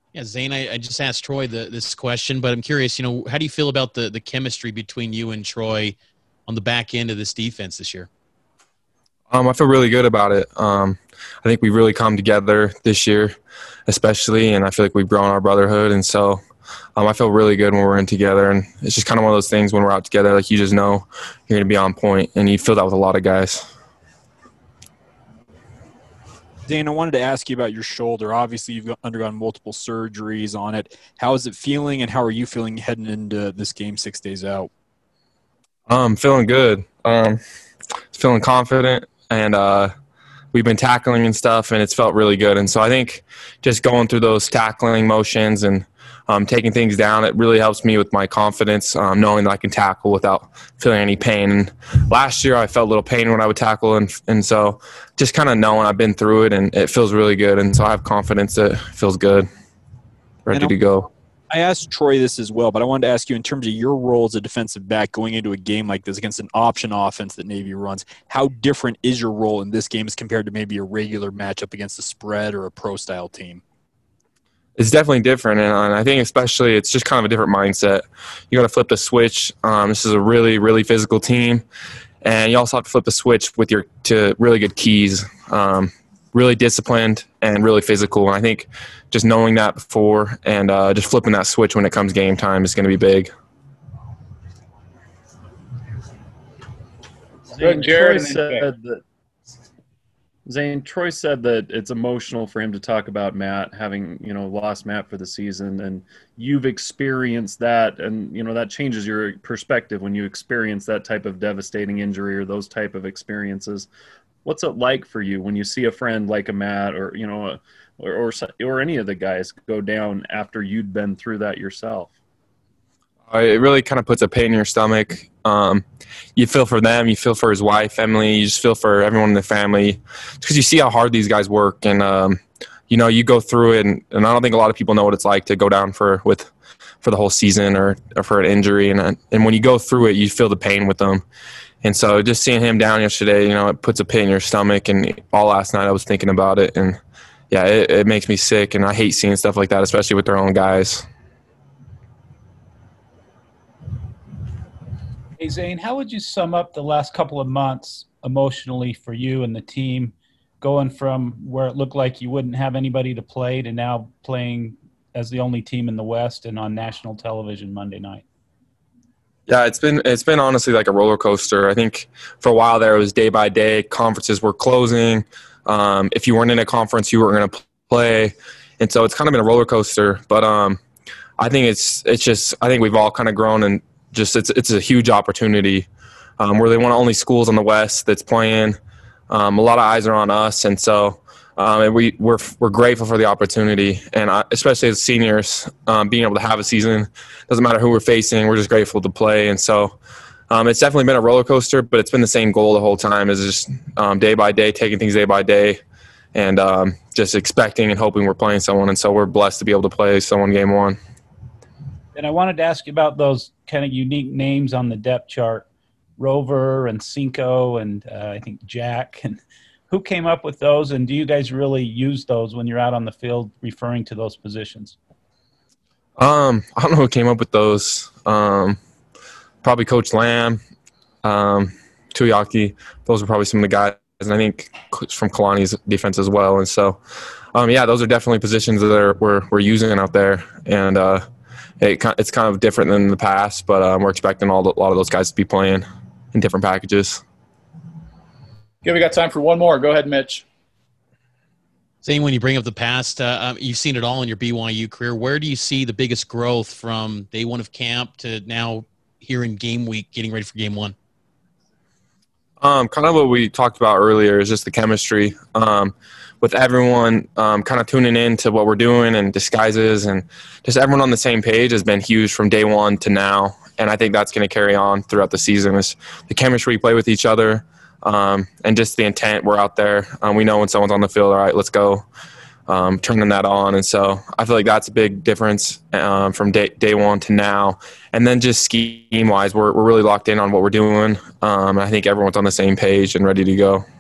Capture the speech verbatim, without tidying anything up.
Yeah, Zane, I, I just asked Troy the, this question, but I'm curious, you know, how do you feel about the, the chemistry between you and Troy on the back end of this defense this year? Um, I feel really good about it. Um, I think we've really come together this year, especially, and I feel like we've grown our brotherhood. And so um, I feel really good when we're in together. And it's just kind of one of those things when we're out together, like you just know you're going to be on point, and you feel that with a lot of guys. Zane, I wanted to ask you about your shoulder. Obviously, you've undergone multiple surgeries on it. How is it feeling, and how are you feeling heading into this game six days out? Um, feeling good. Um, feeling confident, and uh, we've been tackling and stuff, and it's felt really good. And so I think just going through those tackling motions and um, taking things down, it really helps me with my confidence, um, knowing that I can tackle without feeling any pain. And last year I felt a little pain when I would tackle, and and so just kind of knowing I've been through it, and it feels really good. And so I have confidence that it feels good, ready to go. I asked Troy this as well, but I wanted to ask you in terms of your role as a defensive back going into a game like this against an option offense that Navy runs, how different is your role in this game as compared to maybe a regular matchup against a spread or a pro-style team? It's definitely different, and I think especially it's just kind of a different mindset. You got to flip the switch. Um, this is a really, really physical team, and you also have to flip the switch with your to really good keys, um, really disciplined and really physical. And I think just knowing that before and uh, just flipping that switch when it comes game time is going to be big. Zane, Troy said that Zane, Troy said that it's emotional for him to talk about Matt having, you know, lost Matt for the season, and you've experienced that, and, you know, that changes your perspective when you experience that type of devastating injury or those type of experiences. What's it like for you when you see a friend like a Matt or, you know, a, or, or or any of the guys go down after you'd been through that yourself? It really kind of puts a pain in your stomach. Um, you feel for them, you feel for his wife, Emily, you just feel for everyone in the family because you see how hard these guys work. And, um, you know, you go through it, and, and I don't think a lot of people know what it's like to go down for with for the whole season or, or for an injury. And, and when you go through it, you feel the pain with them. And so just seeing him down yesterday, you know, it puts a pit in your stomach. And all last night I was thinking about it. And, yeah, it, it makes me sick. And I hate seeing stuff like that, especially with their own guys. Hey, Zane, how would you sum up the last couple of months emotionally for you and the team, going from where it looked like you wouldn't have anybody to play to now playing as the only team in the West and on national television Monday night? Yeah, it's been it's been honestly like a roller coaster. I think for a while there it was day by day. Conferences were closing. Um, if you weren't in a conference, you weren't going to play, and so it's kind of been a roller coaster. But um, I think it's it's just I think we've all kind of grown, and just it's it's a huge opportunity. Um, we're one of the only schools in the West that's playing. Um, a lot of eyes are on us, and so. Um, and we, we're we're grateful for the opportunity, and I, especially as seniors, um, being able to have a season. Doesn't matter who we're facing, we're just grateful to play. And so um, it's definitely been a roller coaster, but it's been the same goal the whole time, is just um, day by day, taking things day by day, and um, just expecting and hoping we're playing someone. And so we're blessed to be able to play someone game one. And I wanted to ask you about those kind of unique names on the depth chart, Rover and Cinco and uh, I think Jack. And who came up with those, and do you guys really use those when you're out on the field referring to those positions? Um, I don't know who came up with those. Um, probably Coach Lamb, um, Tuyaki. Those are probably some of the guys, and I think from Kalani's defense as well. And so, um, yeah, those are definitely positions that are, we're, we're using out there. And uh, it, it's kind of different than the past, but um, we're expecting all the, a lot of those guys to be playing in different packages. Okay, we got time for one more. Go ahead, Mitch. Zane, when you bring up the past, uh, um, you've seen it all in your B Y U career. Where do you see the biggest growth from day one of camp to now here in game week, getting ready for game one? Um, kind of what we talked about earlier is just the chemistry um, with everyone um, kind of tuning in to what we're doing and disguises, and just everyone on the same page has been huge from day one to now. And I think that's going to carry on throughout the season, is the chemistry we play with each other. Um, and just the intent, we're out there. Um, we know when someone's on the field, all right, let's go, um, turning that on. And so I feel like that's a big difference um, from day, day one to now. And then just scheme-wise, we're, we're really locked in on what we're doing. Um, I think everyone's on the same page and ready to go.